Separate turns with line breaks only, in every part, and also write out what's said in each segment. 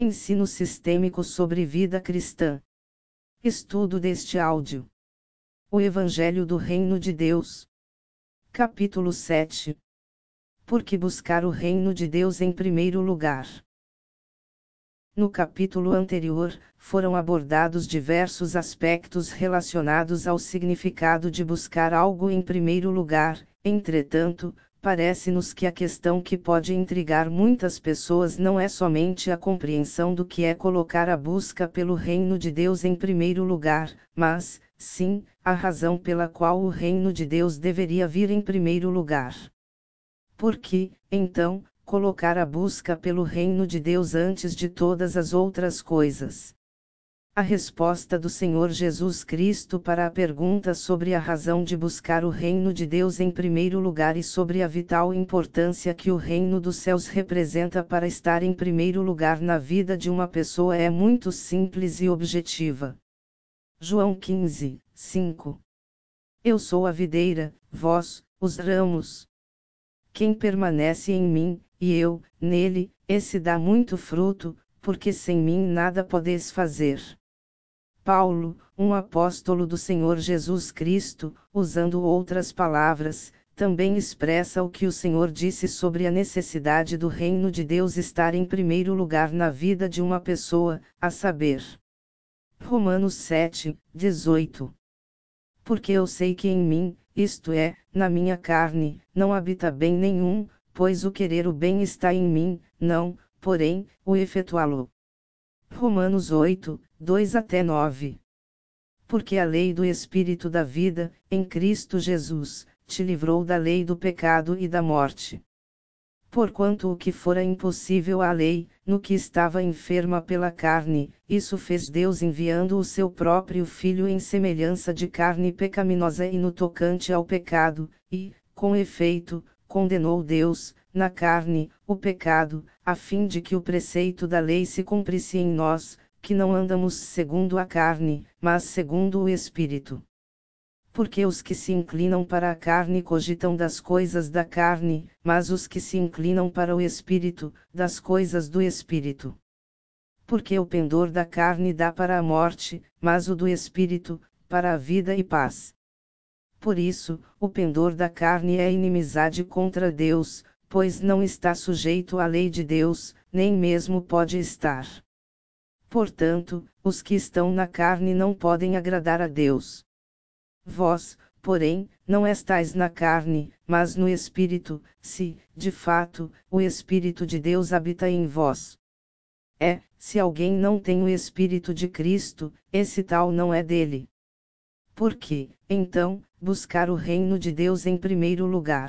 Ensino sistêmico sobre vida cristã. Estudo deste áudio. O Evangelho do Reino de Deus. Capítulo 7. Por que buscar o Reino de Deus em primeiro lugar? No capítulo anterior, foram abordados diversos aspectos relacionados ao significado de buscar algo em primeiro lugar. Entretanto, parece-nos que a questão que pode intrigar muitas pessoas não é somente a compreensão do que é colocar a busca pelo reino de Deus em primeiro lugar, mas, sim, a razão pela qual o reino de Deus deveria vir em primeiro lugar. Por que, então, colocar a busca pelo reino de Deus antes de todas as outras coisas? A resposta do Senhor Jesus Cristo para a pergunta sobre a razão de buscar o reino de Deus em primeiro lugar e sobre a vital importância que o reino dos céus representa para estar em primeiro lugar na vida de uma pessoa é muito simples e objetiva. João 15, 5. Eu sou a videira, vós, os ramos. Quem permanece em mim, e eu, nele, esse dá muito fruto, porque sem mim nada podeis fazer. Paulo, um apóstolo do Senhor Jesus Cristo, usando outras palavras, também expressa o que o Senhor disse sobre a necessidade do reino de Deus estar em primeiro lugar na vida de uma pessoa, a saber. Romanos 7, 18. Porque eu sei que em mim, isto é, na minha carne, não habita bem nenhum, pois o querer o bem está em mim, não, porém, o efetuá-lo. Romanos 8, 2-9. Porque a lei do Espírito da vida, em Cristo Jesus, te livrou da lei do pecado e da morte. Porquanto o que fora impossível à lei, no que estava enferma pela carne, isso fez Deus enviando o seu próprio Filho em semelhança de carne pecaminosa e no tocante ao pecado, e, com efeito, condenou Deus, na carne, o pecado, a fim de que o preceito da lei se cumprisse em nós, que não andamos segundo a carne, mas segundo o Espírito. Porque os que se inclinam para a carne cogitam das coisas da carne, mas os que se inclinam para o Espírito, das coisas do Espírito. Porque o pendor da carne dá para a morte, mas o do Espírito, para a vida e paz. Por isso, o pendor da carne é inimizade contra Deus, pois não está sujeito à lei de Deus, nem mesmo pode estar. Portanto, os que estão na carne não podem agradar a Deus. Vós, porém, não estais na carne, mas no Espírito, se, de fato, o Espírito de Deus habita em vós. Se alguém não tem o Espírito de Cristo, esse tal não é dele. Por que, então, buscar o reino de Deus em primeiro lugar?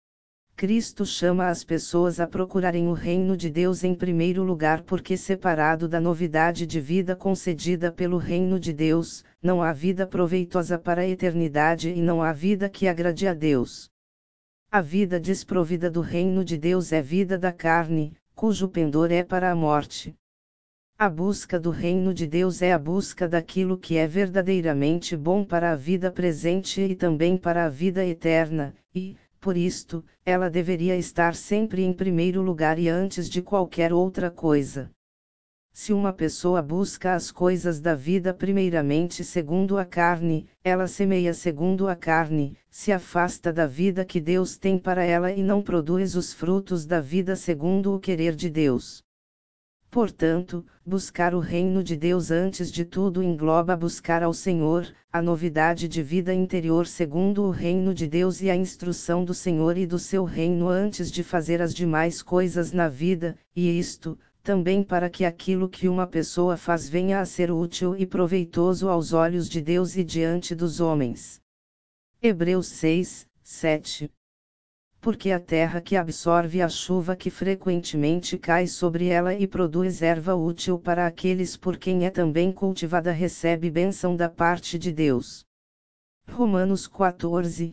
Cristo chama as pessoas a procurarem o reino de Deus em primeiro lugar porque separado da novidade de vida concedida pelo reino de Deus, não há vida proveitosa para a eternidade e não há vida que agrade a Deus. A vida desprovida do reino de Deus é vida da carne, cujo pendor é para a morte. A busca do reino de Deus é a busca daquilo que é verdadeiramente bom para a vida presente e também para a vida eterna, e, por isto, ela deveria estar sempre em primeiro lugar e antes de qualquer outra coisa. Se uma pessoa busca as coisas da vida primeiramente segundo a carne, ela semeia segundo a carne, se afasta da vida que Deus tem para ela e não produz os frutos da vida segundo o querer de Deus. Portanto, buscar o reino de Deus antes de tudo engloba buscar ao Senhor, a novidade de vida interior segundo o reino de Deus e a instrução do Senhor e do seu reino antes de fazer as demais coisas na vida, e isto, também para que aquilo que uma pessoa faz venha a ser útil e proveitoso aos olhos de Deus e diante dos homens. Hebreus 6, 7. Porque a terra que absorve a chuva que frequentemente cai sobre ela e produz erva útil para aqueles por quem é também cultivada recebe bênção da parte de Deus. Romanos 14,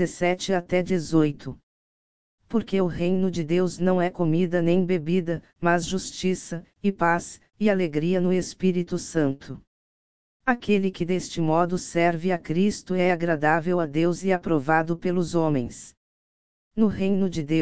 17-18. Porque o reino de Deus não é comida nem bebida, mas justiça, e paz, e alegria no Espírito Santo. Aquele que deste modo serve a Cristo é agradável a Deus e aprovado pelos homens. No reino de Deus,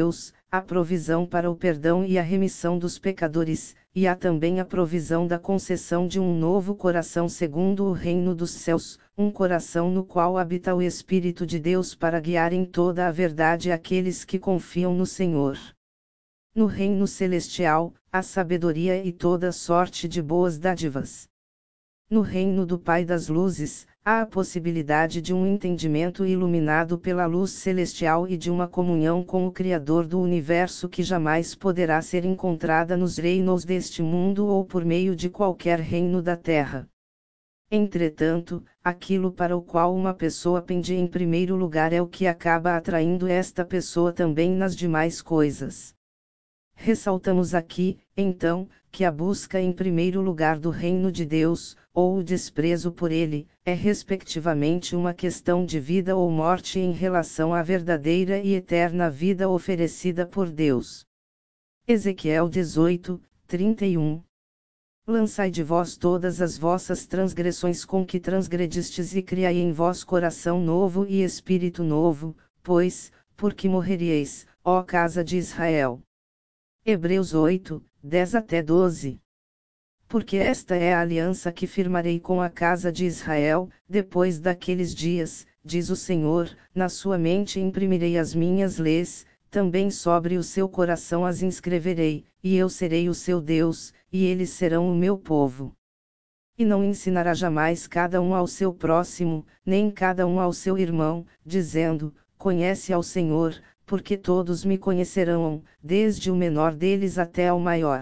há provisão para o perdão e a remissão dos pecadores, e há também a provisão da concessão de um novo coração segundo o reino dos céus, um coração no qual habita o Espírito de Deus para guiar em toda a verdade aqueles que confiam no Senhor. No reino celestial, há sabedoria e toda sorte de boas dádivas. No reino do Pai das luzes, há a possibilidade de um entendimento iluminado pela luz celestial e de uma comunhão com o Criador do universo que jamais poderá ser encontrada nos reinos deste mundo ou por meio de qualquer reino da terra. Entretanto, aquilo para o qual uma pessoa pende em primeiro lugar é o que acaba atraindo esta pessoa também nas demais coisas. Ressaltamos aqui, então, que a busca em primeiro lugar do reino de Deus, ou o desprezo por ele, é respectivamente uma questão de vida ou morte em relação à verdadeira e eterna vida oferecida por Deus. Ezequiel 18, 31. Lançai de vós todas as vossas transgressões com que transgredistes e criai em vós coração novo e espírito novo, pois, porque morreríeis, ó casa de Israel. Hebreus 8, 10-12. Porque esta é a aliança que firmarei com a casa de Israel, depois daqueles dias, diz o Senhor, na sua mente imprimirei as minhas leis, também sobre o seu coração as inscreverei, e eu serei o seu Deus, e eles serão o meu povo. E não ensinará jamais cada um ao seu próximo, nem cada um ao seu irmão, dizendo, conhece ao Senhor, porque todos me conhecerão, desde o menor deles até ao maior.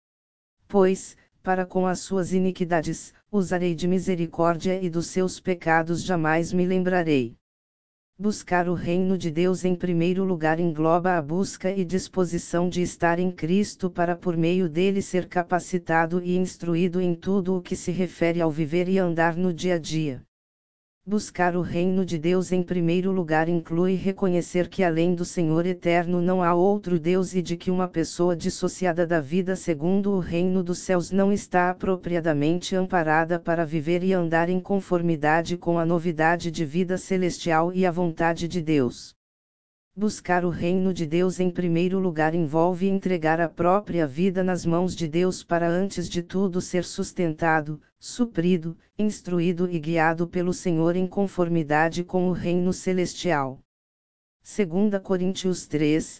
Pois, para com as suas iniquidades, usarei de misericórdia e dos seus pecados jamais me lembrarei. Buscar o reino de Deus em primeiro lugar engloba a busca e disposição de estar em Cristo para por meio dele ser capacitado e instruído em tudo o que se refere ao viver e andar no dia a dia. Buscar o reino de Deus em primeiro lugar inclui reconhecer que além do Senhor eterno não há outro Deus e de que uma pessoa dissociada da vida segundo o reino dos céus não está apropriadamente amparada para viver e andar em conformidade com a novidade de vida celestial e a vontade de Deus. Buscar o reino de Deus em primeiro lugar envolve entregar a própria vida nas mãos de Deus para antes de tudo ser sustentado, suprido, instruído e guiado pelo Senhor em conformidade com o reino celestial. 2 Coríntios 3,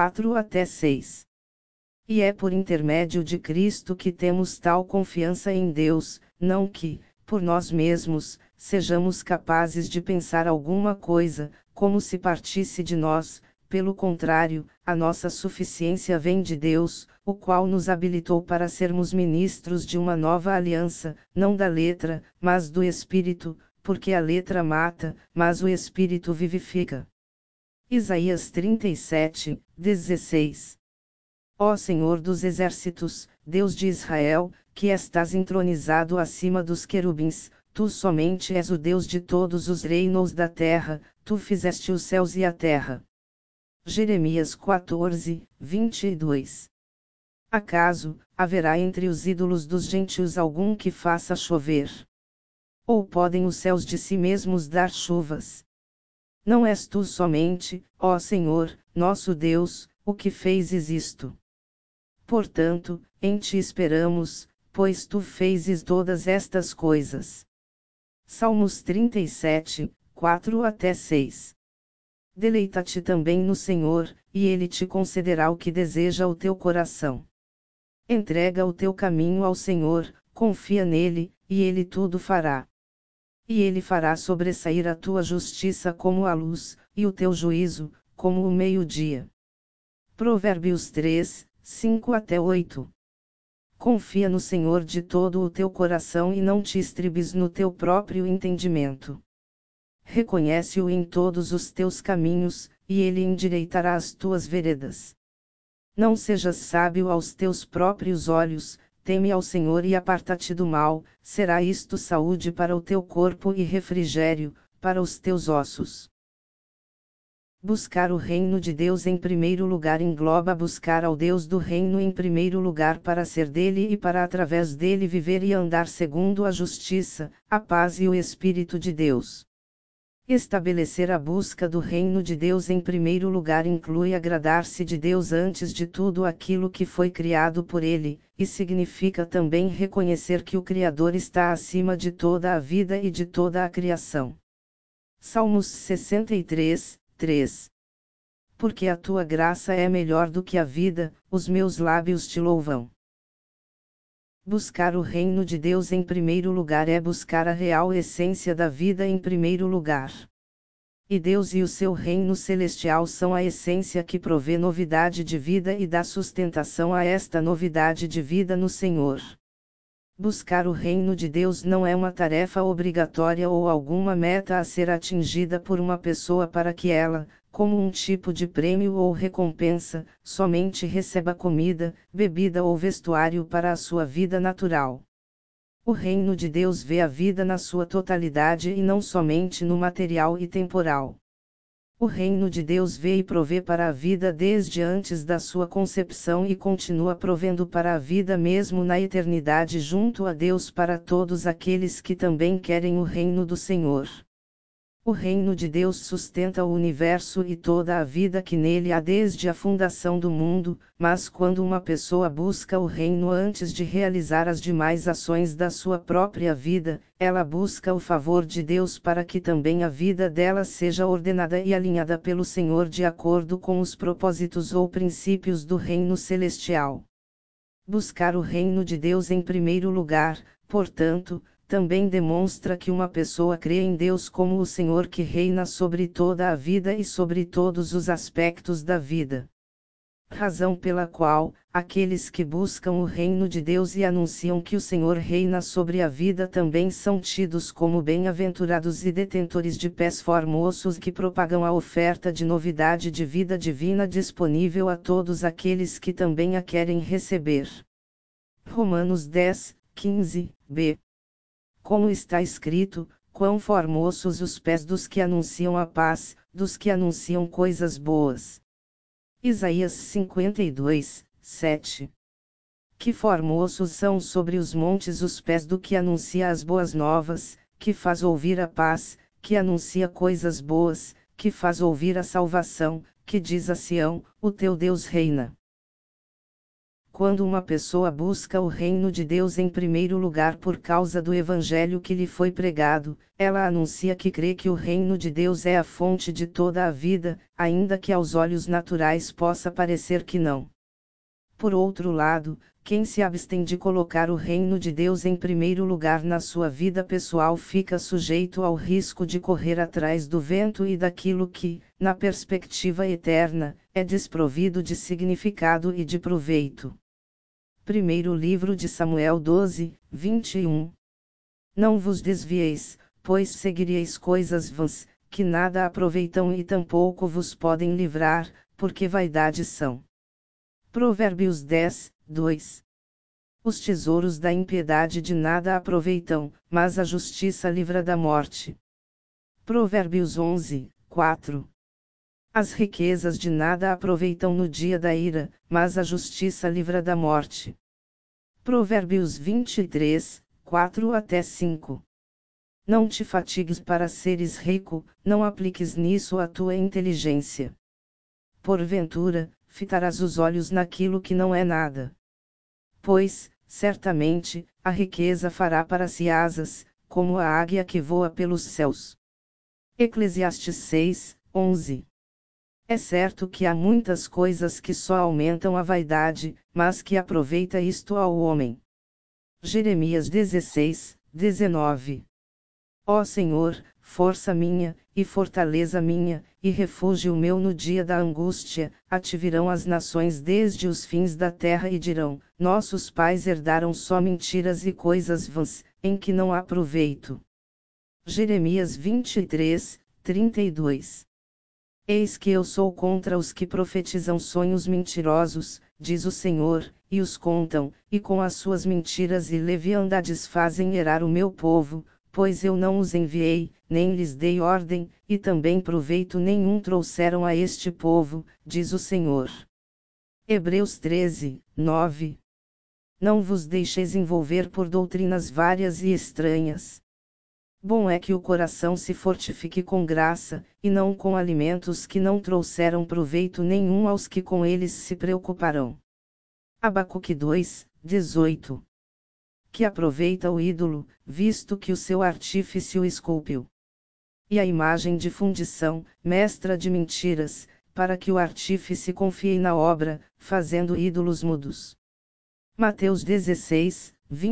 4-6. E é por intermédio de Cristo que temos tal confiança em Deus, não que, por nós mesmos, sejamos capazes de pensar alguma coisa, como se partisse de nós, pelo contrário, a nossa suficiência vem de Deus, o qual nos habilitou para sermos ministros de uma nova aliança, não da letra, mas do Espírito, porque a letra mata, mas o Espírito vivifica. Isaías 37, 16. Ó Senhor dos exércitos, Deus de Israel, que estás entronizado acima dos querubins, tu somente és o Deus de todos os reinos da terra, tu fizeste os céus e a terra. Jeremias 14, 22. Acaso, haverá entre os ídolos dos gentios algum que faça chover? Ou podem os céus de si mesmos dar chuvas? Não és tu somente, ó Senhor, nosso Deus, o que fezes isto? Portanto, em ti esperamos, pois tu fezes todas estas coisas. Salmos 37, 4-6. Deleita-te também no Senhor, e Ele te concederá o que deseja o teu coração. Entrega o teu caminho ao Senhor, confia nele, e Ele tudo fará. E Ele fará sobressair a tua justiça como a luz, e o teu juízo, como o meio-dia. Provérbios 3, 5-8. Confia no Senhor de todo o teu coração e não te estribes no teu próprio entendimento. Reconhece-o em todos os teus caminhos, e ele endireitará as tuas veredas. Não sejas sábio aos teus próprios olhos, teme ao Senhor e aparta-te do mal, será isto saúde para o teu corpo e refrigério, para os teus ossos. Buscar o reino de Deus em primeiro lugar engloba buscar ao Deus do reino em primeiro lugar para ser dele e para através dele viver e andar segundo a justiça, a paz e o Espírito de Deus. Estabelecer a busca do reino de Deus em primeiro lugar inclui agradar-se de Deus antes de tudo aquilo que foi criado por Ele, e significa também reconhecer que o Criador está acima de toda a vida e de toda a criação. Salmos 63, 3. Porque a tua graça é melhor do que a vida, os meus lábios te louvam. Buscar o reino de Deus em primeiro lugar é buscar a real essência da vida em primeiro lugar. E Deus e o seu reino celestial são a essência que provê novidade de vida e dá sustentação a esta novidade de vida no Senhor. Buscar o reino de Deus não é uma tarefa obrigatória ou alguma meta a ser atingida por uma pessoa para que ela, como um tipo de prêmio ou recompensa, somente receba comida, bebida ou vestuário para a sua vida natural. O reino de Deus vê a vida na sua totalidade e não somente no material e temporal. O reino de Deus vê e provê para a vida desde antes da sua concepção e continua provendo para a vida mesmo na eternidade junto a Deus para todos aqueles que também querem o reino do Senhor. O reino de Deus sustenta o universo e toda a vida que nele há desde a fundação do mundo, mas quando uma pessoa busca o reino antes de realizar as demais ações da sua própria vida, ela busca o favor de Deus para que também a vida dela seja ordenada e alinhada pelo Senhor de acordo com os propósitos ou princípios do reino celestial. Buscar o reino de Deus em primeiro lugar, portanto, também demonstra que uma pessoa crê em Deus como o Senhor que reina sobre toda a vida e sobre todos os aspectos da vida. Razão pela qual, aqueles que buscam o reino de Deus e anunciam que o Senhor reina sobre a vida também são tidos como bem-aventurados e detentores de pés formosos que propagam a oferta de novidade de vida divina disponível a todos aqueles que também a querem receber. Romanos 10, 15b. Como está escrito, quão formosos os pés dos que anunciam a paz, dos que anunciam coisas boas. Isaías 52, 7. Que formosos são sobre os montes os pés do que anuncia as boas novas, que faz ouvir a paz, que anuncia coisas boas, que faz ouvir a salvação, que diz a Sião, o teu Deus reina. Quando uma pessoa busca o reino de Deus em primeiro lugar por causa do evangelho que lhe foi pregado, ela anuncia que crê que o reino de Deus é a fonte de toda a vida, ainda que aos olhos naturais possa parecer que não. Por outro lado, quem se abstém de colocar o reino de Deus em primeiro lugar na sua vida pessoal fica sujeito ao risco de correr atrás do vento e daquilo que, na perspectiva eterna, é desprovido de significado e de proveito. Primeiro livro de Samuel 12, 21. Não vos desvieis, pois seguireis coisas vãs, que nada aproveitam e tampouco vos podem livrar, porque vaidades são. Provérbios 10, 2. Os tesouros da impiedade de nada aproveitam, mas a justiça livra da morte. Provérbios 11, 4. As riquezas de nada aproveitam no dia da ira, mas a justiça livra da morte. Provérbios 23, 4 até 5. Não te fatigues para seres rico, não apliques nisso a tua inteligência. Porventura, fitarás os olhos naquilo que não é nada. Pois, certamente, a riqueza fará para si asas, como a águia que voa pelos céus. Eclesiastes 6, 11. É certo que há muitas coisas que só aumentam a vaidade, mas que aproveita isto ao homem. Jeremias 16, 19. Ó Senhor, força minha, e fortaleza minha, e refúgio meu no dia da angústia, a ti virão as nações desde os fins da terra e dirão, nossos pais herdaram só mentiras e coisas vãs, em que não há proveito. Jeremias 23, 32. Eis que eu sou contra os que profetizam sonhos mentirosos, diz o Senhor, e os contam, e com as suas mentiras e leviandades fazem errar o meu povo, pois eu não os enviei, nem lhes dei ordem, e também proveito nenhum trouxeram a este povo, diz o Senhor. Hebreus 13, 9. Não vos deixeis envolver por doutrinas várias e estranhas. Bom é que o coração se fortifique com graça, e não com alimentos que não trouxeram proveito nenhum aos que com eles se preocuparão. Abacuque 2, 18. Que aproveita o ídolo, visto que o seu artífice o esculpiu. E a imagem de fundição, mestra de mentiras, para que o artífice confie na obra, fazendo ídolos mudos. Mateus 16,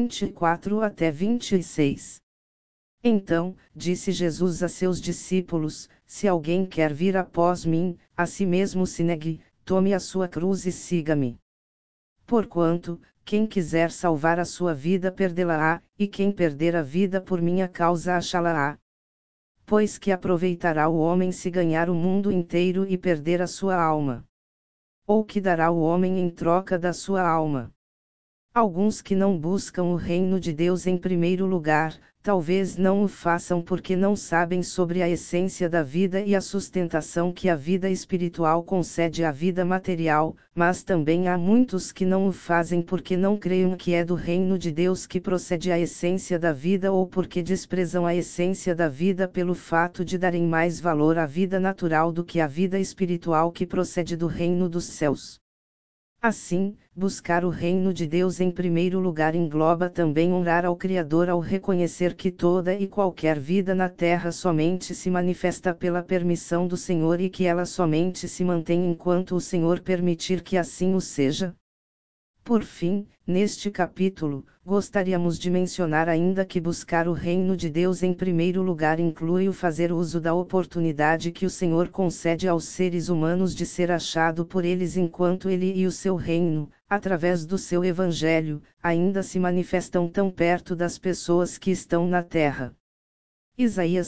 24 até 26. Então, disse Jesus a seus discípulos: Se alguém quer vir após mim, a si mesmo se negue, tome a sua cruz e siga-me. Porquanto, quem quiser salvar a sua vida perdê-la-á, e quem perder a vida por minha causa achá-la-á. Pois que aproveitará o homem se ganhar o mundo inteiro e perder a sua alma? Ou que dará o homem em troca da sua alma? Alguns que não buscam o reino de Deus em primeiro lugar, talvez não o façam porque não sabem sobre a essência da vida e a sustentação que a vida espiritual concede à vida material, mas também há muitos que não o fazem porque não creem que é do reino de Deus que procede a essência da vida ou porque desprezam a essência da vida pelo fato de darem mais valor à vida natural do que à vida espiritual que procede do reino dos céus. Assim, buscar o reino de Deus em primeiro lugar engloba também honrar ao Criador ao reconhecer que toda e qualquer vida na terra somente se manifesta pela permissão do Senhor e que ela somente se mantém enquanto o Senhor permitir que assim o seja. Por fim, neste capítulo, gostaríamos de mencionar ainda que buscar o reino de Deus em primeiro lugar inclui o fazer uso da oportunidade que o Senhor concede aos seres humanos de ser achado por eles enquanto Ele e o seu reino, através do seu Evangelho, ainda se manifestam tão perto das pessoas que estão na terra. Isaías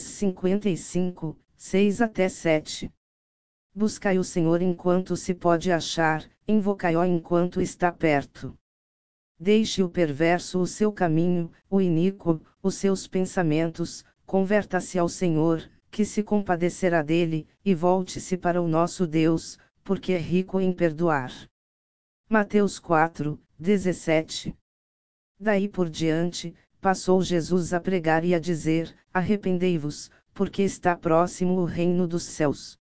55, 6 até 7. Buscai o Senhor enquanto se pode achar, invocai-o enquanto está perto. Deixe o perverso o seu caminho, o iníquo, os seus pensamentos, converta-se ao Senhor, que se compadecerá dele, e volte-se para o nosso Deus, porque é rico em perdoar. Mateus 4, 17. Daí por diante, passou Jesus a pregar e a dizer: Arrependei-vos, porque está próximo o reino dos céus.